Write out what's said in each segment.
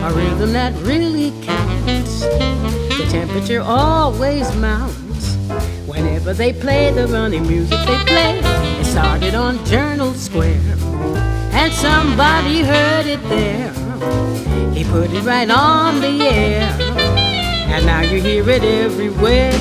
a rhythm that really counts. The temperature always mounts whenever they play the running music they play. It started on Journal Square, and somebody heard it there. He put it right on the air, and now you hear it everywhere.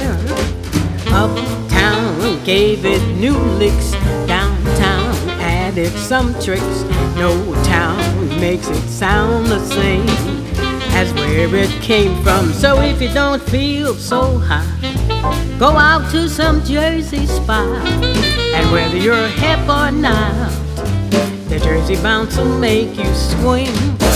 Uptown gave it new licks, downtown added some tricks. No town makes it sound the same as where it came from. So if you don't feel so high, go out to some Jersey spot, and whether you're hip or not, the Jersey bounce will make you swing.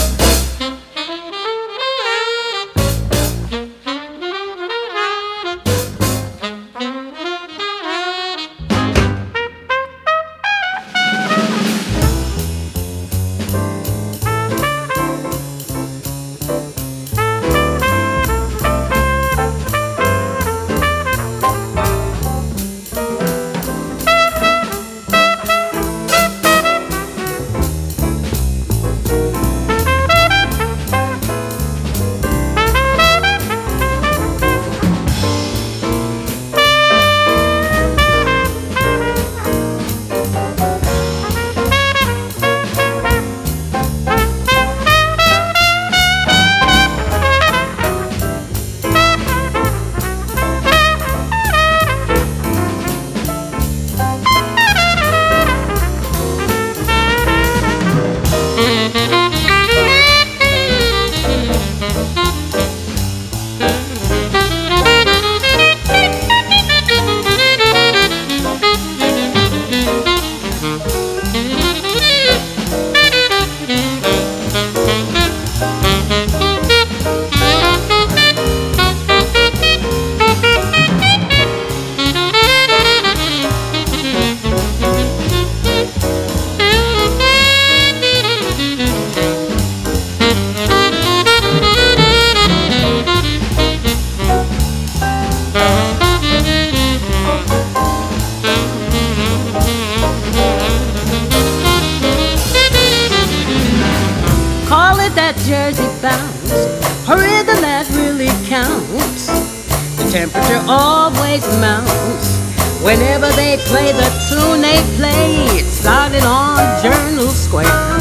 That Jersey bounce, a rhythm that really counts. The temperature always mounts whenever they play the tune they play. It started on Journal Square,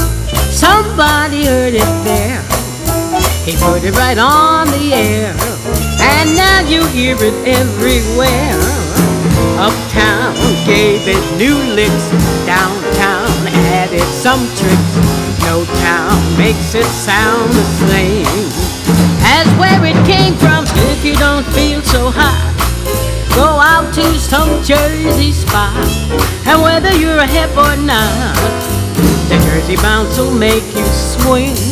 somebody heard it there. He put it right on the air, and now you hear it everywhere. Uptown gave it new licks, downtown added some tricks. No town makes it sound the same as where it came from. If you don't feel so hot, go out to some Jersey spot, and whether you're hip or not, the Jersey bounce will make you swing.